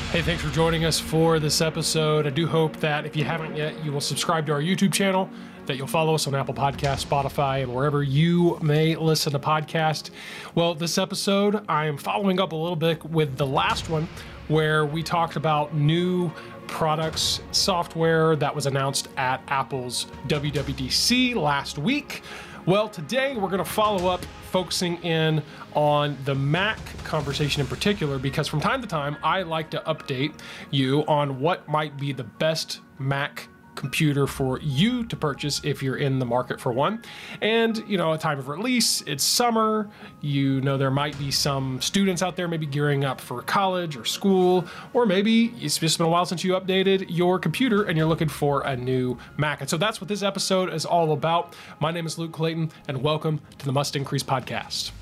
Hey, thanks for joining us for this episode. I do hope that if you haven't yet, you will subscribe to our YouTube channel, that you'll follow us on Apple Podcasts, Spotify, and wherever you may listen to podcasts. Well, this episode, I am following up a little bit with the last one where we talked about new products, software that was announced at Apple's WWDC last week. Well, today we're going to follow up focusing in on the Mac conversation in particular, because from time to time, I like to update you on what might be the best Mac computer for you to purchase if you're in the market for one. And, a time of release, it's summer, there might be some students out there maybe gearing up for college or school, or maybe it's just been a while since you updated your computer and you're looking for a new Mac. And so that's what this episode is all about. My name is Luke Clayton, and welcome to the Must Increase podcast.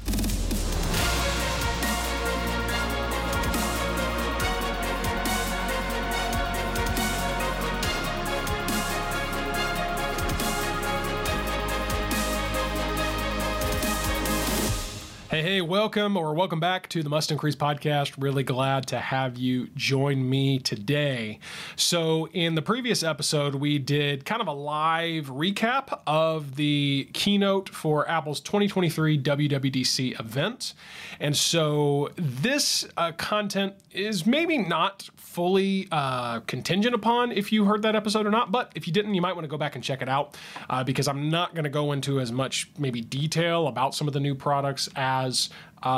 Hey, welcome back to the Must Increase podcast. Really glad to have you join me today. So in the previous episode, we did kind of a live recap of the keynote for Apple's 2023 WWDC event. And so this content is maybe not fully contingent upon if you heard that episode or not, but if you didn't, you might want to go back and check it out because I'm not going to go into as much maybe detail about some of the new products as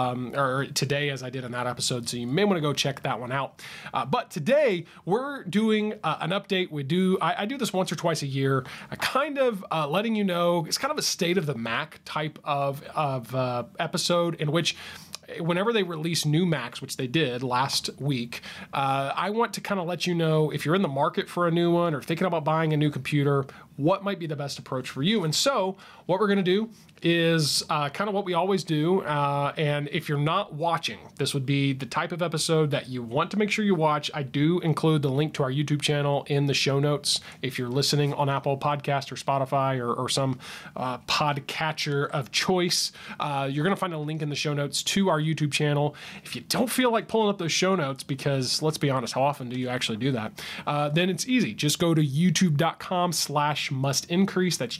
today as I did in that episode, so you may want to go check that one out. But today we're doing an update. I do this once or twice a year, kind of letting you know, it's kind of a state of the Mac type of episode in which whenever they release new Macs, which they did last week, I want to kind of let you know if you're in the market for a new one or thinking about buying a new computer, what might be the best approach for you. And so what we're going to do is kind of what we always do. And if you're not watching, this would be the type of episode that you want to make sure you watch. I do include the link to our YouTube channel in the show notes. If you're listening on Apple Podcast or Spotify or some podcatcher of choice, you're going to find a link in the show notes to our YouTube channel. If you don't feel like pulling up those show notes, because let's be honest, how often do you actually do that? Then it's easy. Just go to youtube.com/mustincrease. That's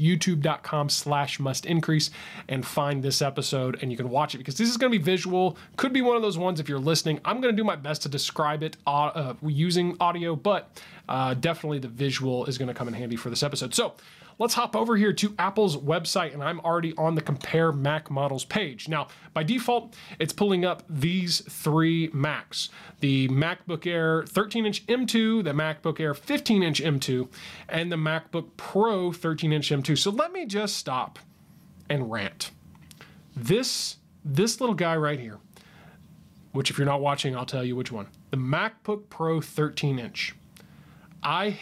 youtube.com/mustincrease and find this episode, and you can watch it because this is going to be visual. Could be one of those ones if you're listening. I'm going to do my best to describe it using audio, but definitely the visual is going to come in handy for this episode. So let's hop over here to Apple's website, and I'm already on the Compare Mac Models page. Now, by default, it's pulling up these three Macs: the MacBook Air 13-inch M2, the MacBook Air 15-inch M2, and the MacBook Pro 13-inch M2. So let me just stop and rant. This little guy right here, which if you're not watching, I'll tell you which one. The MacBook Pro 13-inch. I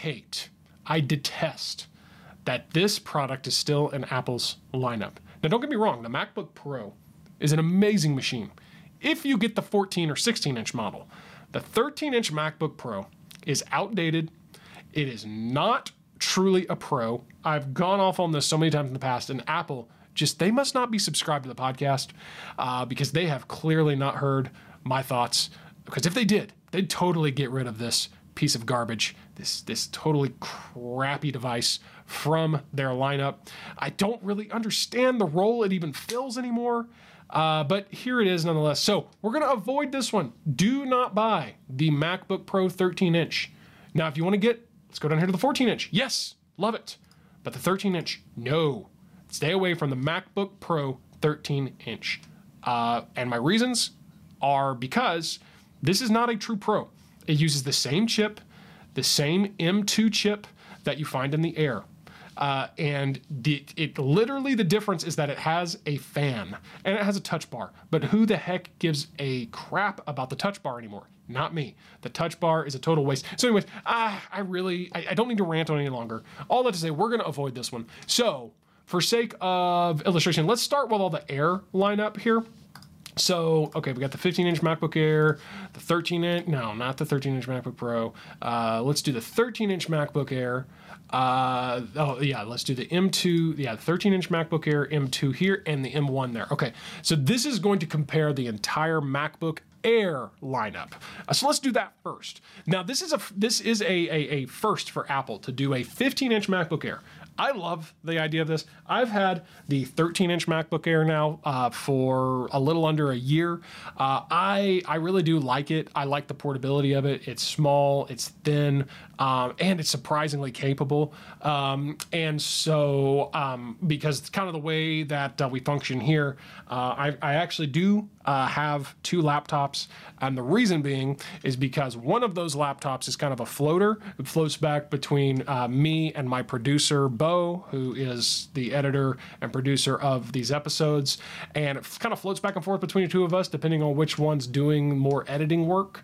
detest that this product is still in Apple's lineup. Now, don't get me wrong, the MacBook Pro is an amazing machine if you get the 14 or 16-inch model. The 13-inch MacBook Pro is outdated. It is not truly a Pro. I've gone off on this so many times in the past, and Apple they must not be subscribed to the podcast because they have clearly not heard my thoughts. Because if they did, they'd totally get rid of this piece of garbage, this totally crappy device from their lineup. I don't really understand the role it even fills anymore, but here it is nonetheless. So we're going to avoid this one. Do not buy the MacBook Pro 13-inch. Now, if you want to let's go down here to the 14-inch. Yes, love it. But the 13-inch, no. Stay away from the MacBook Pro 13-inch. And my reasons are because this is not a true Pro. It uses the same chip, the same M2 chip that you find in the Air. And literally the difference is that it has a fan and it has a touch bar. But who the heck gives a crap about the touch bar anymore? Not me. The touch bar is a total waste. So anyways, I don't need to rant on any longer. All that to say, we're going to avoid this one. So for sake of illustration, let's start with all the Air lineup here. So, okay, we got the 15-inch MacBook Air, the 13-inch, no, not the 13-inch MacBook Pro. Let's do the 13-inch MacBook Air. Let's do the M2, the 13-inch MacBook Air M2 here and the M1 there. Okay, so this is going to compare the entire MacBook Air lineup. So let's do that first. Now this is a first for Apple to do a 15-inch MacBook Air. I love the idea of this. I've had the 13-inch MacBook Air now for a little under a year. I really do like it. I like the portability of it. It's small, it's thin, and it's surprisingly capable. And so, because it's kind of the way that we function here, I actually do have two laptops, and the reason being is because one of those laptops is kind of a floater. It floats back between me and my producer, Bo, who is the editor and producer of these episodes, and it kind of floats back and forth between the two of us depending on which one's doing more editing work.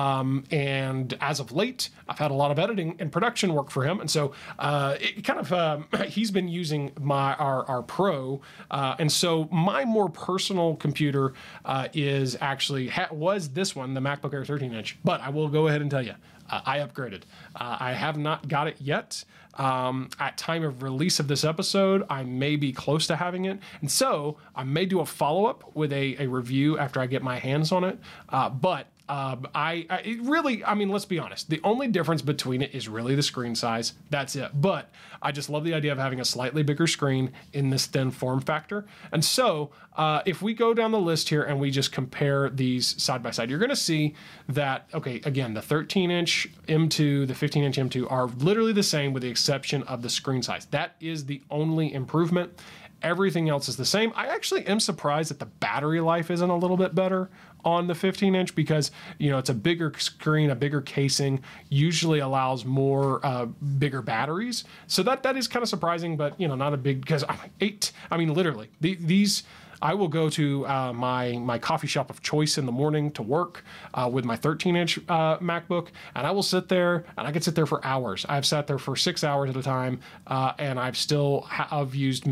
And as of late, I've had a lot of editing and production work for him, and so it kind of he's been using our Pro, and so my more personal computer is actually was this one, the MacBook Air 13-inch. But I will go ahead and tell you, I upgraded. I have not got it yet. At time of release of this episode, I may be close to having it, and so I may do a follow-up with a review after I get my hands on it. But it really, I mean, let's be honest. The only difference between it is really the screen size. That's it. But I just love the idea of having a slightly bigger screen in this thin form factor. And so if we go down the list here and we just compare these side by side, you're going to see that, okay, again, the 13-inch M2, the 15-inch M2 are literally the same with the exception of the screen size. That is the only improvement. Everything else is the same. I actually am surprised that the battery life isn't a little bit better on the 15-inch because, you know, it's a bigger screen, a bigger casing, usually allows more bigger batteries. So that is kind of surprising, but, you know, not a big, because literally, these, I will go to my coffee shop of choice in the morning to work with my 13-inch MacBook, and I will sit there, and I could sit there for hours. I've sat there for 6 hours at a time, and I've still had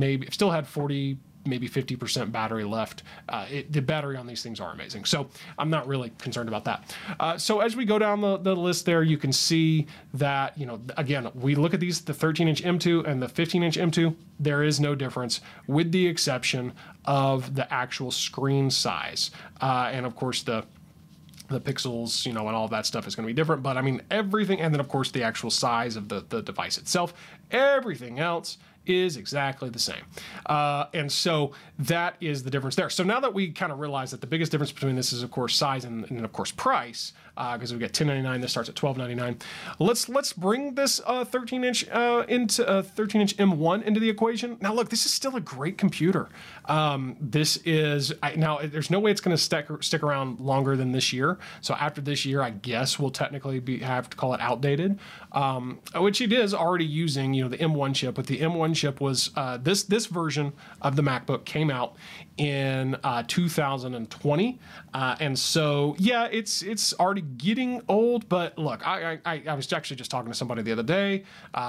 40, maybe 50% battery left. The battery on these things are amazing, so I'm not really concerned about that. So as we go down the list there, you can see that, you know, again, we look at these, the 13-inch M2 and the 15-inch M2, there is no difference with the exception of the actual screen size. And of course the pixels, you know, and all that stuff is going to be different, but I mean, everything, and then of course the actual size of the device itself, everything else is exactly the same. And so that is the difference there. So now that we kind of realize that the biggest difference between this is of course size and of course price, because we get $10.99, this starts at $12.99. Let's bring this 13-inch into 13-inch M1 into the equation. Now look, this is still a great computer. This is now there's no way it's going to stick around longer than this year. So after this year, I guess we'll technically have to call it outdated, which it is already using, you know, the M1 chip. But the M1 chip was this version of the MacBook came out in 2020, and so yeah, it's already getting old. But look, I was actually just talking to somebody the other day.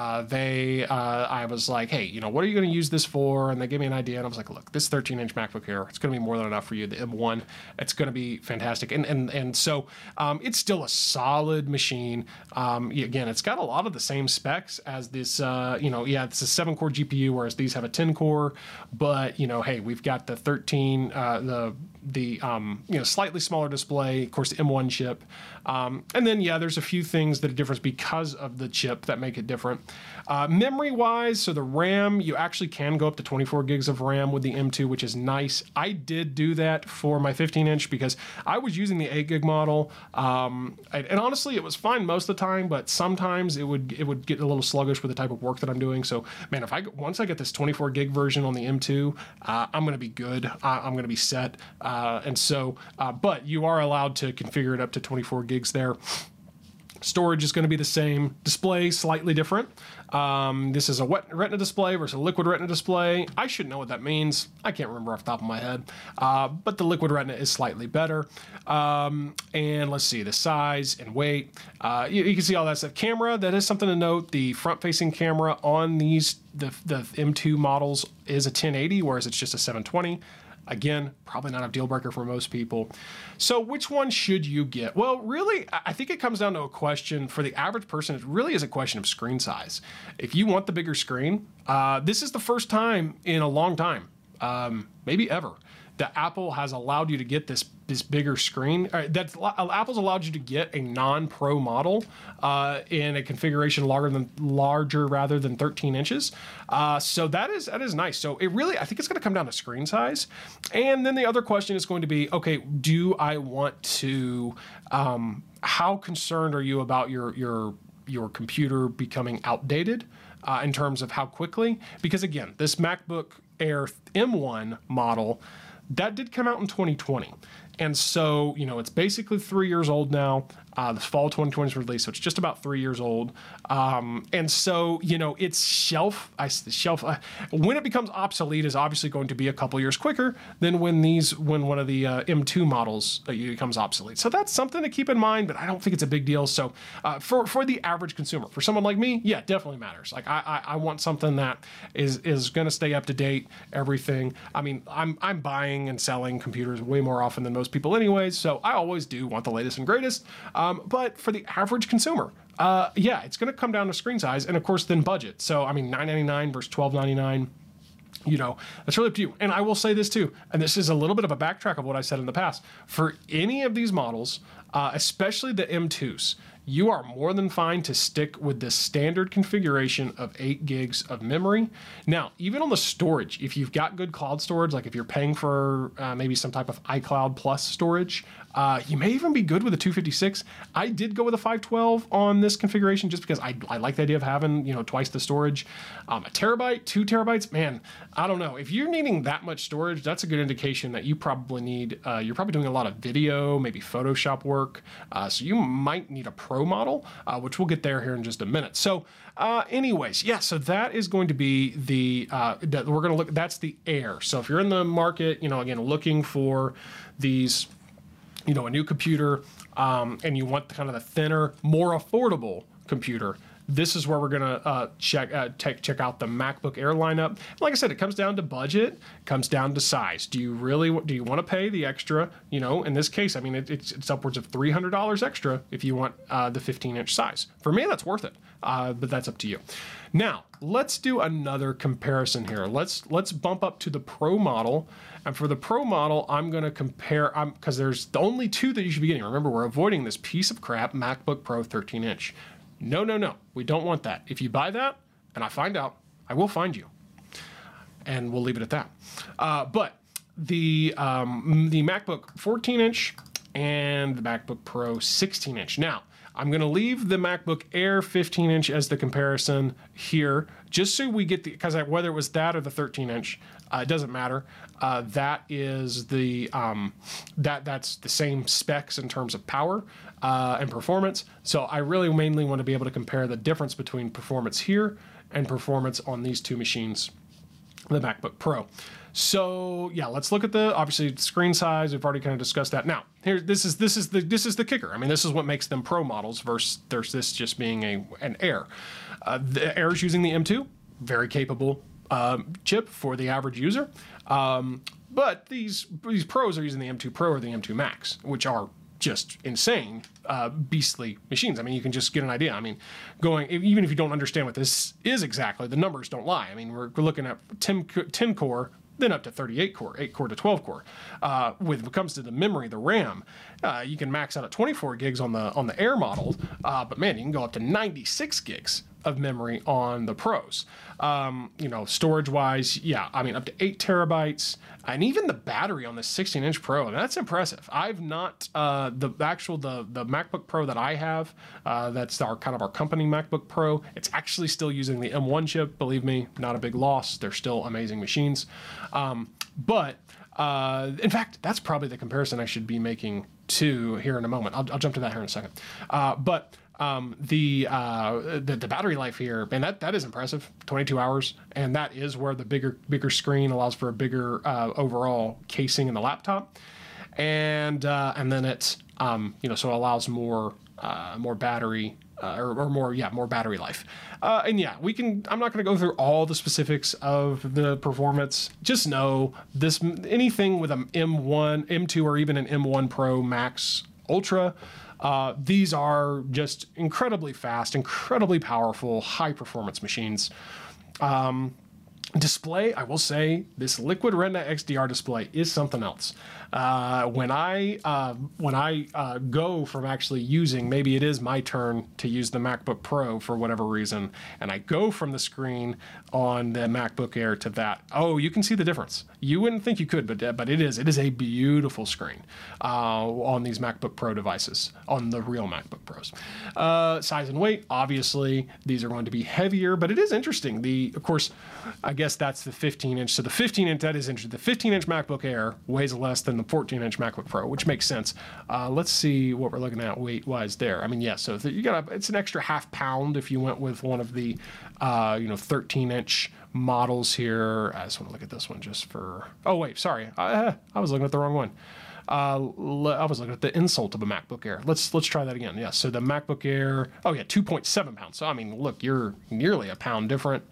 I was like, hey, you know, what are you going to use this for? And they gave me an idea, and I was like, look, this 13-inch MacBook Air, it's going to be more than enough for you. The M1, it's going to be fantastic, and so it's still a solid machine. Again, it's got a lot of the same specs as this. It's a 7-core GPU, whereas these have a 10-core. But you know, hey, we've got the 13, slightly smaller display, of course, the M1 chip, and then there's a few things that are different because of the chip that make it different. Memory-wise, so the RAM, you actually can go up to 24 gigs of RAM with the M2, which is nice. I did do that for my 15-inch because I was using the 8 gig model, and honestly, it was fine most of the time, but sometimes it would get a little sluggish with the type of work that I'm doing. So, man, once I get this 24 gig version on the M2, I'm going to be good. I'm going to be set. But you are allowed to configure it up to 24 gigs there. Storage is going to be the same. Display slightly different. This is a wet retina display versus a liquid retina display. I should know what that means. I can't remember off the top of my head. But the liquid retina is slightly better. And let's see, the size and weight. You can see all that stuff. Camera, that is something to note. The front-facing camera on the M2 models is a 1080, whereas it's just a 720. Again, probably not a deal breaker for most people. So which one should you get? Well, really, I think it comes down to a question for the average person. It really is a question of screen size. If you want the bigger screen, this is the first time in a long time, maybe ever, that Apple has allowed you to get this bigger screen. Apple's allowed you to get a non-Pro model in a configuration larger rather than 13 inches. So that is nice. So it really, I think it's going to come down to screen size. And then the other question is going to be, okay, do I want to? How concerned are you about your computer becoming outdated in terms of how quickly? Because again, this MacBook Air M1 model, that did come out in 2020. And so, it's basically 3 years old now. The fall 2020 is released, so it's just about 3 years old. And so, its when it becomes obsolete is obviously going to be a couple years quicker than when one of the M2 models becomes obsolete. So that's something to keep in mind, but I don't think it's a big deal. So for the average consumer, for someone like me, yeah, it definitely matters. Like I want something that is going to stay up to date, everything. I mean, I'm buying and selling computers way more often than most people anyways, so I always do want the latest and greatest. But for the average consumer, yeah, it's going to come down to screen size and, of course, then budget. So, I mean, $999 versus $1299, that's really up to you. And I will say this too, and this is a little bit of a backtrack of what I said in the past. For any of these models, especially the M2s, you are more than fine to stick with the standard configuration of 8 gigs of memory. Now, even on the storage, if you've got good cloud storage, like if you're paying for maybe some type of iCloud Plus storage, you may even be good with a 256. I did go with a 512 on this configuration just because I like the idea of having, twice the storage. A terabyte, 2 terabytes, man, I don't know. If you're needing that much storage, that's a good indication that you probably need, you're probably doing a lot of video, maybe Photoshop work. So you might need a Pro model, which we'll get there here in just a minute. So anyways, yeah, so that is going to be that we're going to look, that's the Air. So if you're in the market, again, looking for these, a new computer, and you want kind of the thinner, more affordable computer, this is where we're gonna check out the MacBook Air lineup. Like I said, it comes down to budget, comes down to size. Do you want to pay the extra? In this case, I mean, it's upwards of $300 extra if you want the 15-inch size. For me, that's worth it, but that's up to you. Now, let's do another comparison here. Let's bump up to the Pro model. And for the Pro model, I'm going to compare, because there's the only two that you should be getting. Remember, we're avoiding this piece of crap MacBook Pro 13-inch. No. We don't want that. If you buy that, and I find out, I will find you. And we'll leave it at that. But the MacBook 14-inch and the MacBook Pro 16-inch. Now, I'm going to leave the MacBook Air 15-inch as the comparison here, just so we get because whether it was that or the 13-inch, it doesn't matter. That is that's the same specs in terms of power and performance. So I really mainly want to be able to compare the difference between performance here and performance on these two machines, the MacBook Pro. So yeah, let's look at obviously screen size. We've already kind of discussed that. Now here, this is the kicker. I mean, this is what makes them Pro models versus this just being an Air. The Air is using the M2, very capable chip for the average user. But these Pros are using the M2 Pro or the M2 Max, which are just insane, beastly machines. I mean, you can just get an idea. I mean, even if you don't understand what this is exactly, the numbers don't lie. I mean, we're looking at 10 core, then up to 38 core, 8 core to 12 core. When it comes to the memory, the RAM, you can max out at 24 gigs on the Air model, but man, you can go up to 96 gigs of memory on the Pros. Storage wise, yeah, I mean, up to 8 terabytes, and even the battery on the 16-inch Pro, that's impressive. I've not, the MacBook Pro that I have, that's our company MacBook Pro, it's actually still using the M1 chip. Believe me, not a big loss. They're still amazing machines. But in fact, that's probably the comparison I should be making too here in a moment. I'll jump to that here in a second. But the battery life here, man, that is impressive. 22 hours, and that is where the bigger screen allows for a bigger overall casing in the laptop, and then it's so it allows more battery. More battery life. And yeah, I'm not going to go through all the specifics of the performance. Just know anything with an M1, M2, or even an M1 Pro Max Ultra, these are just incredibly fast, incredibly powerful, high performance machines. Display, I will say, this Liquid Retina XDR display is something else. When I go from actually using, maybe it is my turn to use the MacBook Pro for whatever reason, and I go from the screen on the MacBook Air to that, oh, you can see the difference. You wouldn't think you could, but it is a beautiful screen on these MacBook Pro devices, on the real MacBook Pros. Size and weight, obviously, these are going to be heavier, but it is interesting. Of course, I guess that's the 15-inch. So the 15-inch, that is interesting. The 15-inch MacBook Air weighs less than the 14-inch MacBook Pro, which makes sense. Let's see what we're looking at weight-wise there. I mean, yeah, so you got it's an extra half pound if you went with one of the 13-inch models here. I just want to look at this one just for. Oh wait, sorry, I was looking at the wrong one. I was looking at the insult of a MacBook Air. Let's try that again. Yeah, so the MacBook Air. Oh yeah, 2.7 pounds. So I mean, look, you're nearly a pound different.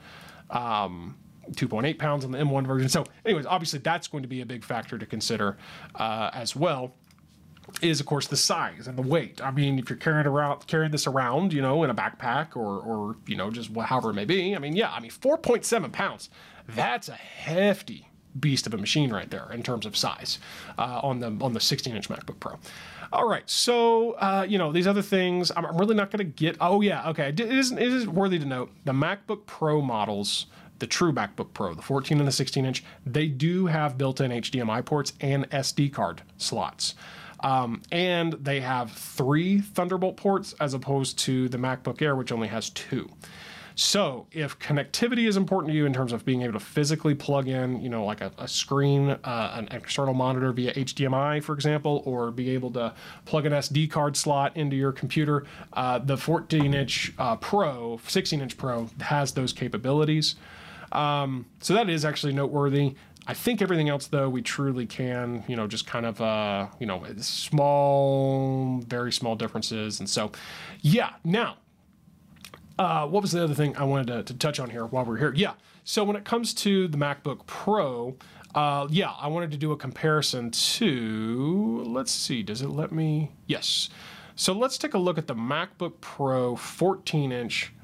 2.8 pounds on the M1 version. So anyways, obviously that's going to be a big factor to consider as well, is of course the size and the weight. I mean, if you're carrying this around, in a backpack or just however it may be. I mean, 4.7 pounds. That's a hefty beast of a machine right there in terms of size on the 16-inch MacBook Pro. All right, so these other things I'm really not going to get. Oh yeah, okay. It is worthy to note the MacBook Pro models, the true MacBook Pro, the 14 and the 16-inch, they do have built-in HDMI ports and SD card slots. And they have 3 Thunderbolt ports as opposed to the MacBook Air, which only has 2. So if connectivity is important to you in terms of being able to physically plug in, like a screen, an external monitor via HDMI, for example, or be able to plug an SD card slot into your computer, the 14-inch Pro, 16-inch Pro has those capabilities. So that is actually noteworthy. I think everything else, though, we truly can, just kind of, very small differences. And so, yeah, now, what was the other thing I wanted to touch on here while we're here? Yeah, so when it comes to the MacBook Pro, I wanted to do a comparison to, let's see, does it let me? Yes. So let's take a look at the MacBook Pro 14-inch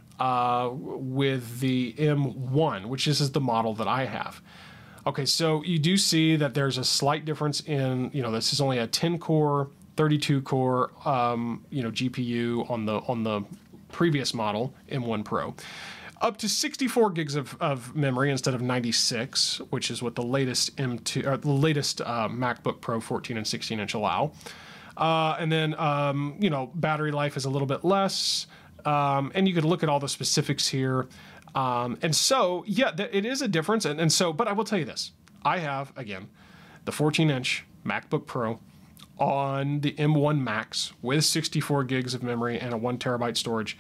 with the M1, which is the model that I have. Okay, so you do see that there's a slight difference in, this is only a 10-core, 32-core, GPU on the previous model, M1 Pro. Up to 64 gigs of memory instead of 96, which is what the latest MacBook Pro 14 and 16-inch allow. And then, battery life is a little bit less. And you could look at all the specifics here. And so, it is a difference. And so, but I will tell you this. I have, again, the 14-inch MacBook Pro on the M1 Max with 64 gigs of memory and a 1 terabyte storage.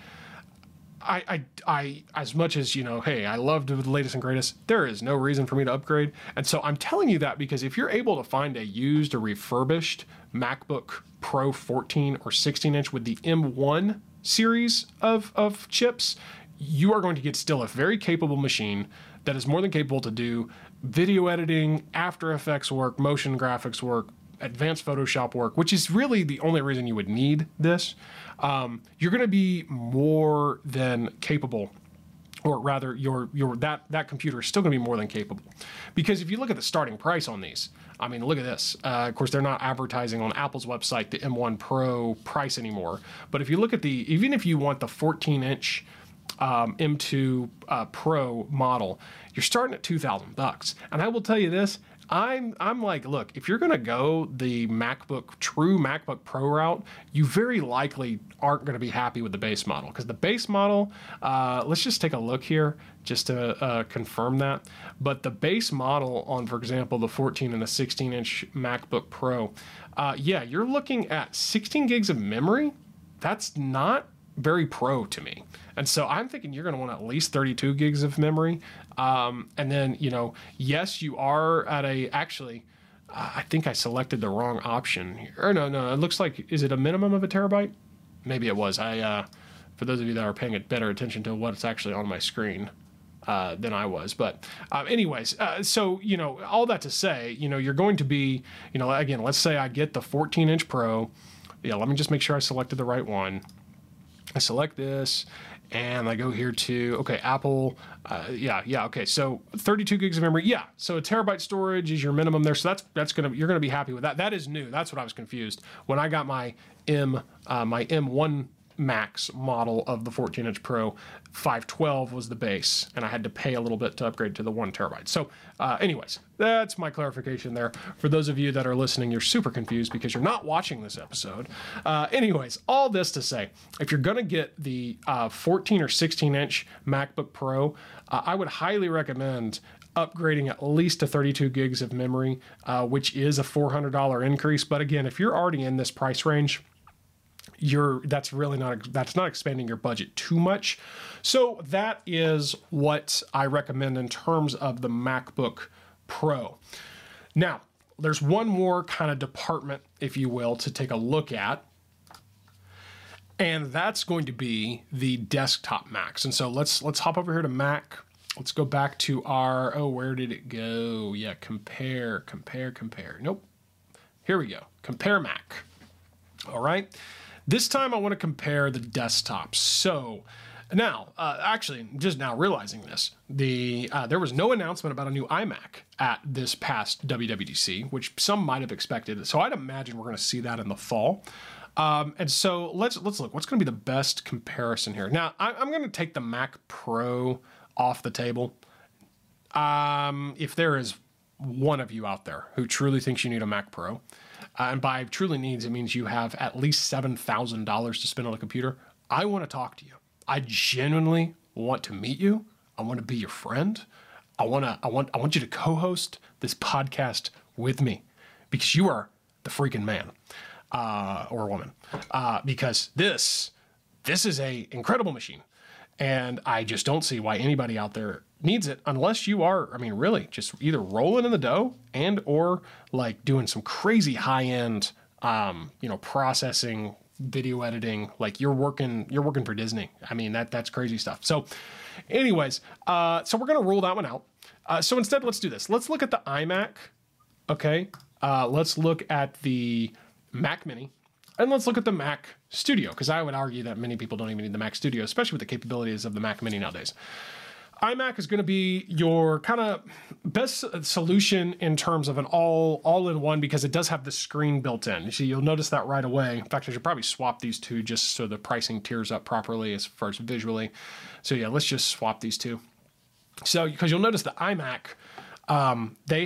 I as much as, hey, I loved the latest and greatest, there is no reason for me to upgrade. And so I'm telling you that because if you're able to find a used or refurbished MacBook Pro 14 or 16-inch with the M1 series of chips, you are going to get still a very capable machine that is more than capable to do video editing, After Effects work, motion graphics work, advanced Photoshop work, which is really the only reason you would need this. You're going to be more than capable, or rather, that computer is still going to be more than capable. Because if you look at the starting price on these, I mean, look at this. Of course, they're not advertising on Apple's website the M1 Pro price anymore. But if you look at even if you want the 14-inch M2 Pro model, you're starting at $2,000. And I will tell you this. I'm like, look, if you're going to go the true MacBook Pro route, you very likely aren't going to be happy with the base model. Because the base model, let's just take a look here just to confirm that. But the base model on, for example, the 14 and the 16-inch MacBook Pro, you're looking at 16 gigs of memory. That's not very pro to me. And so I'm thinking you're going to want at least 32 gigs of memory. And then, yes, you are at actually, I think I selected the wrong option here. Or no, it looks like, is it a minimum of a terabyte? Maybe it was. For those of you that are paying better attention to what's actually on my screen than I was. But anyways, so, all that to say, you're going to be, again, let's say I get the 14-inch Pro. Yeah, let me just make sure I selected the right one. I select this and I go here to, okay, Apple. Okay. So 32 gigs of memory. Yeah. So a terabyte storage is your minimum there. So you're going to be happy with that. That is new. That's what I was confused. When I got my M1 Max model of the 14-inch Pro, 512 was the base, and I had to pay a little bit to upgrade to the 1 terabyte. So anyways, that's my clarification there. For those of you that are listening, you're super confused because you're not watching this episode. Anyways, all this to say, if you're going to get the 14 or 16-inch MacBook Pro, I would highly recommend upgrading at least to 32 gigs of memory, which is a $400 increase. But again, if you're already in this price range, that's not expanding your budget too much. So that is what I recommend in terms of the MacBook Pro. Now, there's one more kind of department, if you will, to take a look at, and that's going to be the desktop Macs. And so let's hop over here to Mac. Let's go back to our, where did it go? Yeah, compare. Nope. Here we go. Compare Mac. All right. This time I want to compare the desktops. So now, actually, just now realizing this, there was no announcement about a new iMac at this past WWDC, which some might have expected. So I'd imagine we're going to see that in the fall. And so let's look. What's going to be the best comparison here? Now, I'm going to take the Mac Pro off the table. If there is one of you out there who truly thinks you need a Mac Pro, and by truly needs, it means you have at least $7,000 to spend on a computer, I want to talk to you. I genuinely want to meet you. I want to be your friend. I want you to co-host this podcast with me because you are the freaking man or woman. Because this is a incredible machine. And I just don't see why anybody out there needs it unless you are, really just either rolling in the dough and or like doing some crazy high-end, processing, video editing, like you're working for Disney. That's crazy stuff. So anyways, so we're going to rule that one out. So instead, let's do this. Let's look at the iMac. Okay. Let's look at the Mac Mini. And let's look at the Mac Studio, because I would argue that many people don't even need the Mac Studio, especially with the capabilities of the Mac Mini nowadays. iMac is going to be your kind of best solution in terms of an all-in-one because it does have the screen built in. So you'll notice that right away. In fact, I should probably swap these two just so the pricing tiers up properly as far as visually. So yeah, let's just swap these two. So because you'll notice the iMac, the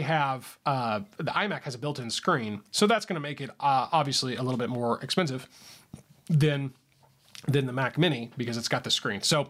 iMac has a built-in screen, so that's going to make it obviously a little bit more expensive than the Mac Mini because it's got the screen. So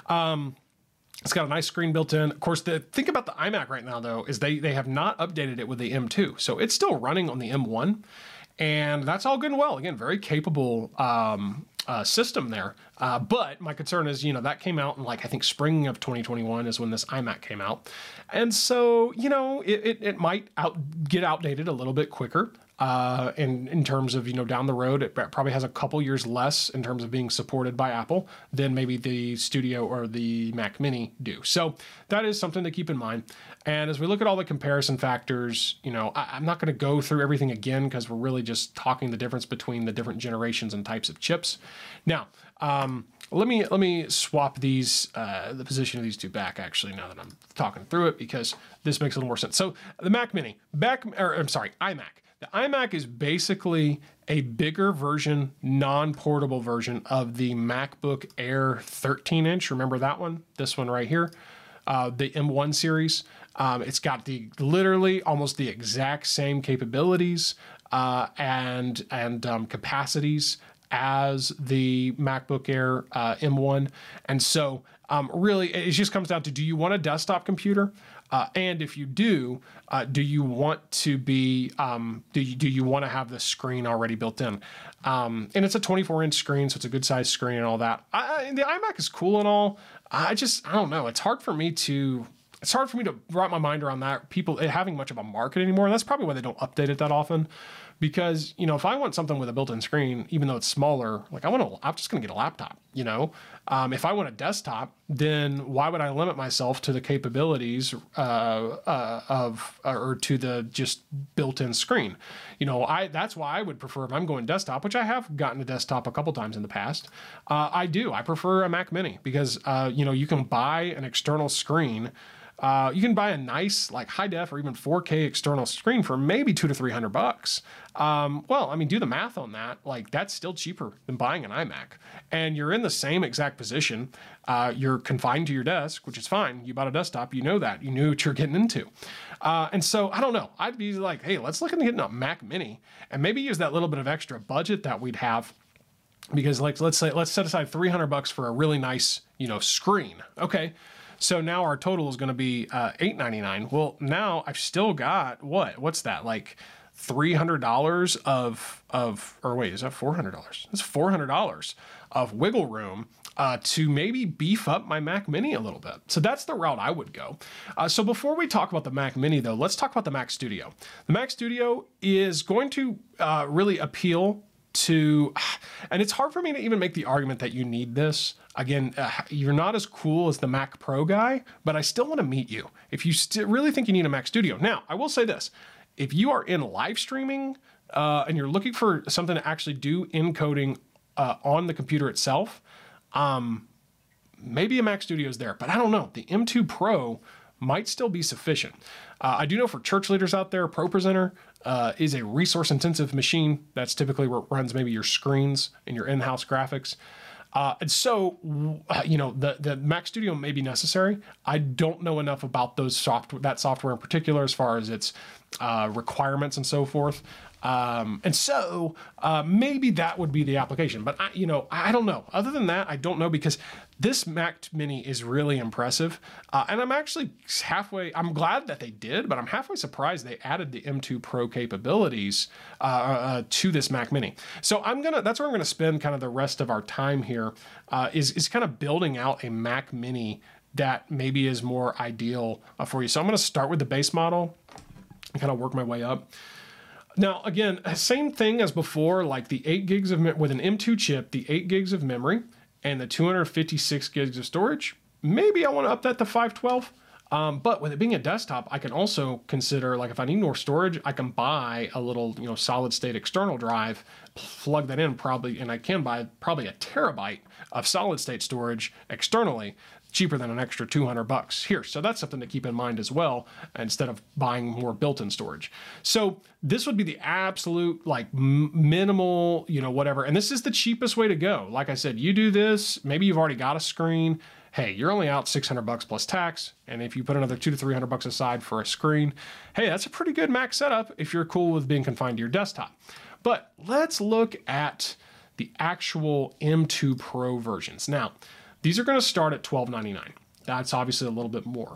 it's got a nice screen built in. Of course, the thing about the iMac right now, though, is they have not updated it with the M2, so it's still running on the M1, and that's all good and well. Again, very capable system there. But my concern is, that came out in I think spring of 2021 is when this iMac came out. And so, it might get outdated a little bit quicker. In terms of, down the road, it probably has a couple years less in terms of being supported by Apple than maybe the Studio or the Mac Mini do. So that is something to keep in mind. And as we look at all the comparison factors, I'm not going to go through everything again because we're really just talking the difference between the different generations and types of chips. Now, let me swap these, the position of these two back actually now that I'm talking through it because this makes a little more sense. So the Mac Mini, iMac. The iMac is basically a bigger version, non-portable version of the MacBook Air 13-inch. Remember that one? This one right here, the M1 series. It's got literally almost the exact same capabilities and capacities as the MacBook Air M1. And so really, it just comes down to, do you want a desktop computer? And if you do you want to be, do you want to have the screen already built in? And it's a 24-inch screen, so it's a good size screen and all that. The iMac is cool and all. I don't know. It's hard for me to wrap my mind around that, people having much of a market anymore. And that's probably why they don't update it that often. because, if I want something with a built-in screen, even though it's smaller, like I'm just going to get a laptop, if I want a desktop, then why would I limit myself to the capabilities or to the just built-in screen? That's why I would prefer, if I'm going desktop, which I have gotten a desktop a couple times in the past. I prefer a Mac Mini because, you can buy an external screen. You can buy a nice, like high def or even 4K external screen for maybe $200 to $300. Do the math on that. Like, that's still cheaper than buying an iMac, and you're in the same exact position. You're confined to your desk, which is fine. You bought a desktop, you know that. You knew what you're getting into. And so I don't know. I'd be like, hey, let's look into getting a Mac Mini and maybe use that little bit of extra budget that we'd have. Because let's set aside $300 for a really nice, screen. Okay. So now our total is going to be $899. Well, now I've still got what's that, like $300 or wait, is that $400? That's $400 of wiggle room to maybe beef up my Mac Mini a little bit. So that's the route I would go. So before we talk about the Mac Mini, though, let's talk about the Mac Studio. The Mac Studio is going to really appeal to, and it's hard for me to even make the argument that you need this. Again, you're not as cool as the Mac Pro guy, but I still want to meet you if you really think you need a Mac Studio. Now, I will say this. If you are in live streaming and you're looking for something to actually do encoding on the computer itself, maybe a Mac Studio is there, but I don't know. The M2 Pro might still be sufficient. I do know for church leaders out there, ProPresenter is a resource-intensive machine. That's typically where it runs maybe your screens and your in-house graphics. And so, the Mac Studio may be necessary. I don't know enough about that software in particular as far as its requirements and so forth. And so maybe that would be the application. But I don't know. Other than that, I don't know, because this Mac Mini is really impressive. And I'm actually I'm glad that they did, but I'm halfway surprised they added the M2 Pro capabilities to this Mac Mini. So that's where I'm gonna spend kind of the rest of our time here, is kind of building out a Mac Mini that maybe is more ideal for you. So I'm gonna start with the base model and kind of work my way up. Now, again, same thing as before, like the 8 gigs with an M2 chip, the 8 gigs of memory and the 256 gigs of storage. Maybe I want to up that to 512. But with it being a desktop, I can also consider, like, if I need more storage, I can buy a little, solid state external drive, plug that in and I can buy probably a terabyte of solid state storage externally, cheaper than an extra $200 here. So that's something to keep in mind as well, instead of buying more built-in storage. So this would be the absolute, like, minimal, whatever. And this is the cheapest way to go. Like I said, you do this, maybe you've already got a screen. Hey, you're only out $600 plus tax. And if you put another $200 to $300 aside for a screen, hey, that's a pretty good Mac setup if you're cool with being confined to your desktop. But let's look at the actual M2 Pro versions. Now, these are going to start at $1299. That's obviously a little bit more.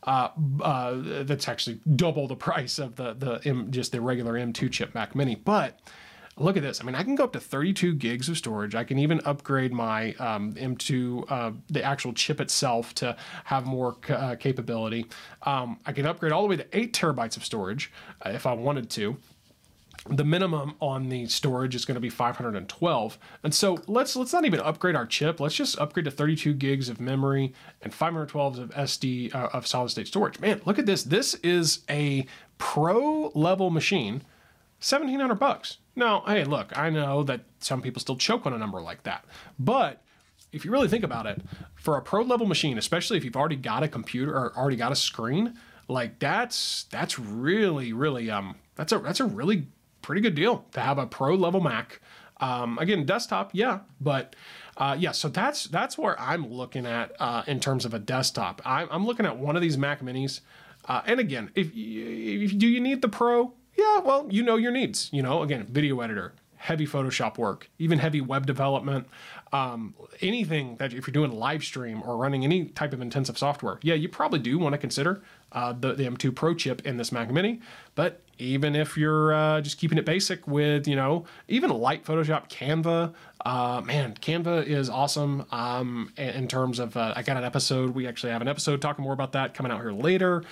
That's actually double the price of just the regular M2 chip Mac Mini. But look at this. I mean, I can go up to 32 gigs of storage. I can even upgrade my M2, the actual chip itself, to have more capability. I can upgrade all the way to 8 terabytes of storage if I wanted to. The minimum on the storage is going to be 512. And so let's not even upgrade our chip. Let's just upgrade to 32 gigs of memory and 512 of SD of solid state storage. Man, look at this. This is a pro level machine, $1,700. Now, hey, look, I know that some people still choke on a number like that, but if you really think about it, for a pro level machine, especially if you've already got a computer or already got a screen, like that's really, really, that's a really pretty good deal to have a pro level Mac. Again, desktop, yeah, but yeah, so that's where I'm looking at in terms of a desktop. I'm looking at one of these Mac Minis, and again, if do you need the Pro? Yeah, well, you know your needs. Again, video editor, heavy Photoshop work, even heavy web development, anything that if you're doing live stream or running any type of intensive software, yeah, you probably do want to consider the M2 Pro chip in this Mac Mini. But even if you're just keeping it basic with, even light Photoshop, Canva. Man, Canva is awesome in terms of, I got an episode. We actually have an episode talking more about that coming out here later.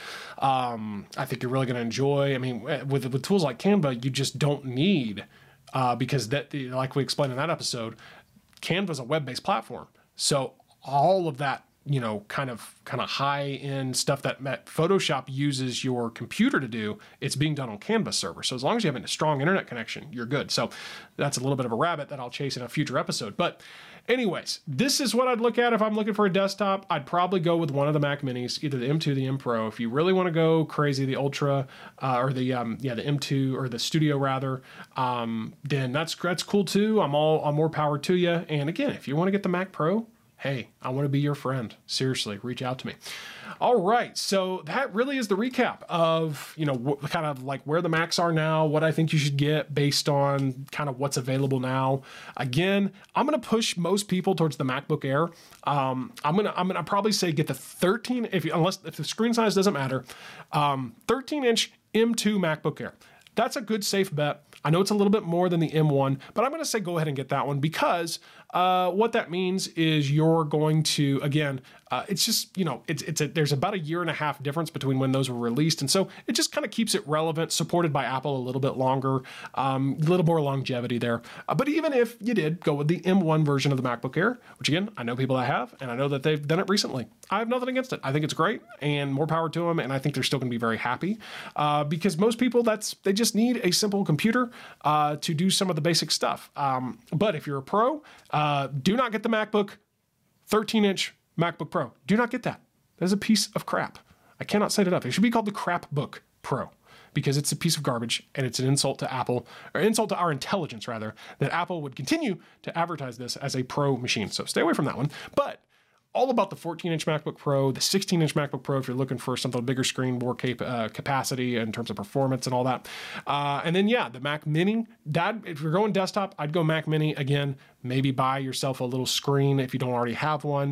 I think you're really going to enjoy. I mean, with tools like Canva, you just don't need, because that, like we explained in that episode, Canva is a web-based platform. So all of that, kind of high-end stuff that Photoshop uses your computer to do, it's being done on Canva server. So as long as you have a strong internet connection, you're good. So that's a little bit of a rabbit that I'll chase in a future episode. But anyways, this is what I'd look at if I'm looking for a desktop. I'd probably go with one of the Mac Minis, either the M2 or the M Pro. If you really want to go crazy, the Ultra or the M2 or the Studio rather, then that's cool too. I'm more power to you. And again, if you want to get the Mac Pro, hey, I want to be your friend. Seriously, reach out to me. All right, so that really is the recap of, kind of like where the Macs are now, what I think you should get based on kind of what's available now. Again, I'm going to push most people towards the MacBook Air. I'm gonna probably say get the 13, if the screen size doesn't matter, 13-inch M2 MacBook Air. That's a good safe bet. I know it's a little bit more than the M1, but I'm going to say go ahead and get that one because what that means is you're going to, again, it's just, there's about a 1.5 year difference between when those were released. And so it just kind of keeps it relevant, supported by Apple a little bit longer, a little more longevity there. But even if you did go with the M1 version of the MacBook Air, which again, I know people that have, and I know that they've done it recently. I have nothing against it. I think it's great and more power to them. And I think they're still going to be very happy because most people, they just need a simple computer to do some of the basic stuff. But if you're a pro, do not get the MacBook 13-inch MacBook Pro. Do not get that. That is a piece of crap. I cannot say it enough. It should be called the Crapbook Pro because it's a piece of garbage and it's an insult to Apple, or insult to our intelligence rather, that Apple would continue to advertise this as a pro machine. So stay away from that one. But all about the 14-inch MacBook Pro, the 16-inch MacBook Pro if you're looking for something bigger screen, more capacity in terms of performance and all that. And then, the Mac Mini. If you're going desktop, I'd go Mac Mini again. Maybe buy yourself a little screen if you don't already have one.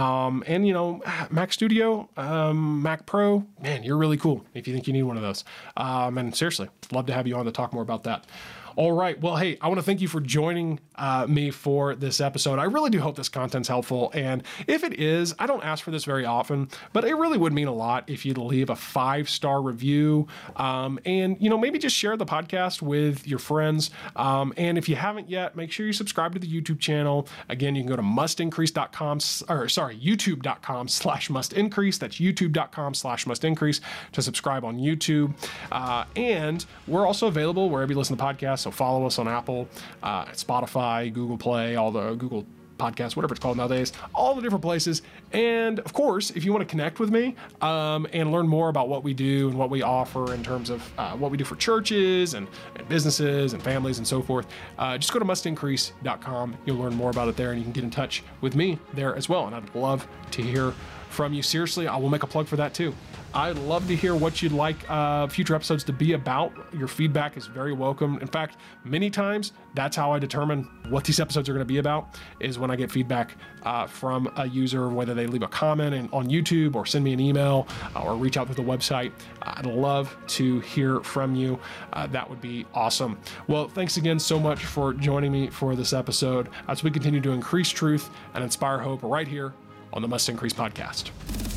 And, Mac Studio, Mac Pro, man, you're really cool if you think you need one of those. And seriously, love to have you on to talk more about that. All right. Well, hey, I want to thank you for joining me for this episode. I really do hope this content's helpful. And if it is, I don't ask for this very often, but it really would mean a lot if you'd leave a 5-star review and, maybe just share the podcast with your friends. And if you haven't yet, make sure you subscribe to the YouTube channel. Again, you can go to youtube.com/mustincrease. That's youtube.com/mustincrease to subscribe on YouTube. And we're also available wherever you listen to podcasts. So follow us on Apple, Spotify, Google Play, all the Google Podcasts, whatever it's called nowadays, all the different places. And of course, if you want to connect with me and learn more about what we do and what we offer in terms of what we do for churches and businesses and families and so forth, just go to mustincrease.com. You'll learn more about it there and you can get in touch with me there as well. And I'd love to hear from you. Seriously, I will make a plug for that too. I'd love to hear what you'd like future episodes to be about. Your feedback is very welcome. In fact, many times that's how I determine what these episodes are going to be about, is when I get feedback from a user, whether they leave a comment on YouTube or send me an email or reach out to the website. I'd love to hear from you. That would be awesome. Well, thanks again so much for joining me for this episode as we continue to increase truth and inspire hope right here on the Must Increase podcast.